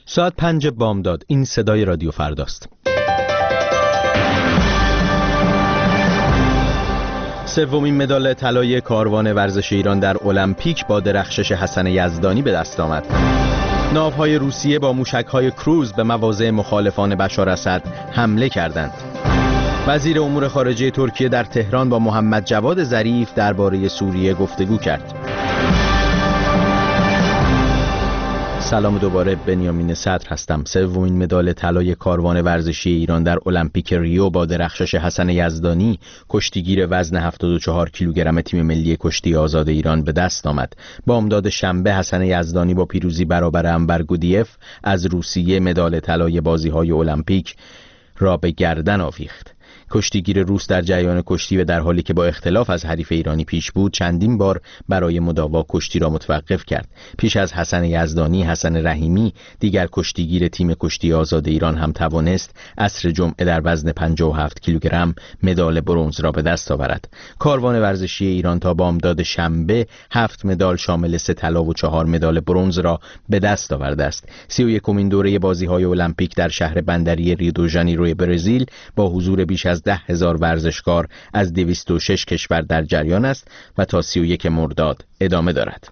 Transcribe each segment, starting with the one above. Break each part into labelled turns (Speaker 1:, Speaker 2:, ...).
Speaker 1: ساعت 5 بامداد. این صدای رادیو فرداست. سومین مدال طلای کاروان ورزش ایران در المپیک با درخشش حسن یزدانی به دست آمد. ناوهای روسیه با موشک‌های کروز به مواضع مخالفان بشار اسد حمله کردند. وزیر امور خارجه ترکیه در تهران با محمد جواد ظریف درباره سوریه گفتگو کرد. سلام دوباره، بنیامین صدر هستم. سومین مدال طلای کاروان ورزشی ایران در المپیک ریو با درخشش حسن یزدانی، کشتیگیر وزن 74 کیلوگرم تیم ملی کشتی آزاد ایران به دست آمد. بامداد شنبه حسن یزدانی با پیروزی برابر انبر گودیف از روسیه مدال طلای بازی‌های المپیک را به گردن آویخت. کشتیگیر روس در جریان کشتی و در حالی که با اختلاف از حریف ایرانی پیش بود، چندین بار برای مداوا کشتی را متوقف کرد. پیش از حسن یزدانی، حسن رحیمی، دیگر کشتیگیر تیم کشتی آزاد ایران هم توانست عصر جمعه در وزن 57 کیلوگرم مدال برنز را به دست آورد. کاروان ورزشی ایران تا بامداد شنبه 7 مدال شامل 3 طلا و 4 مدال برنز را به دست آورده است. 31مین دوره بازی‌های المپیک در شهر بندری ریو دو ژانیرو برزیل با حضور بیش از 10,000 ورزشکار از 206 کشور در جریان است و تا 31 مرداد ادامه دارد.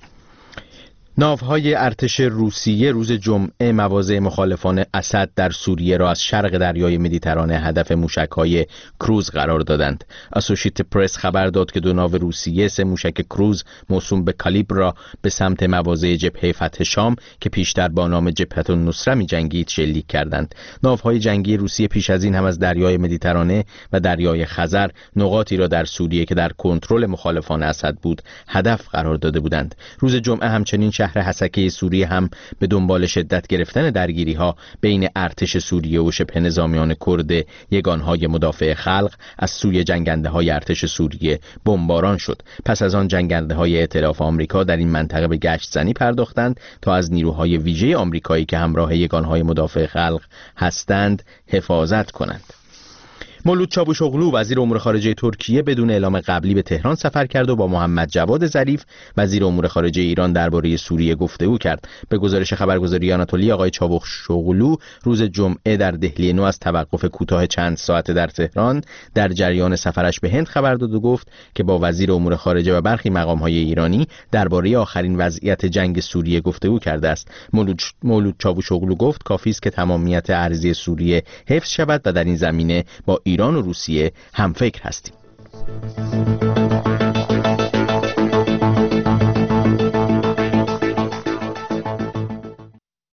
Speaker 1: ناوهای ارتش روسیه روز جمعه مواضع مخالفان اسد در سوریه را از شرق دریای مدیترانه هدف موشک‌های کروز قرار دادند. اسوشییتد پرس خبر داد که 2 ناو روسیه 3 موشک کروز موسوم به کالیبر را به سمت مواضع جبهه فتح شام که پیشتر با نام جبهه النصره می‌جنگید شلیک کردند. ناوهای جنگی روسیه پیش از این هم از دریای مدیترانه و دریای خزر نقاطی را در سوریه که در کنترل مخالفان اسد بود هدف قرار داده بودند. روز جمعه همچنین شهر حسکه سوریه هم به دنبال شدت گرفتن درگیری‌ها بین ارتش سوریه و شبه نظامیان کرد یگانهای مدافع خلق از سوی جنگنده‌های ارتش سوریه بمباران شد. پس از آن جنگنده‌های ائتلاف آمریکا در این منطقه به گشت زنی پرداختند تا از نیروهای ویژه آمریکایی که همراه یگانهای مدافع خلق هستند حفاظت کنند. مولود چاوشوغلو وزیر امور خارجه ترکیه بدون اعلام قبلی به تهران سفر کرد و با محمد جواد ظریف وزیر امور خارجه ایران درباره سوریه گفتگو کرد. به گزارش خبرگزاری آناتولی، آقای چاوشوغلو روز جمعه در دهلی نو از توقف کوتاه چند ساعته در تهران در جریان سفرش به هند خبر داد و گفت که با وزیر امور خارجه و برخی مقام‌های ایرانی درباره آخرین وضعیت جنگ سوریه گفتگو کرده است. مولود چاوشوغلو گفت کافی است که تمامیت ارضی سوریه حفظ شود و در این زمینه با ایران و روسیه هم فکر هستیم.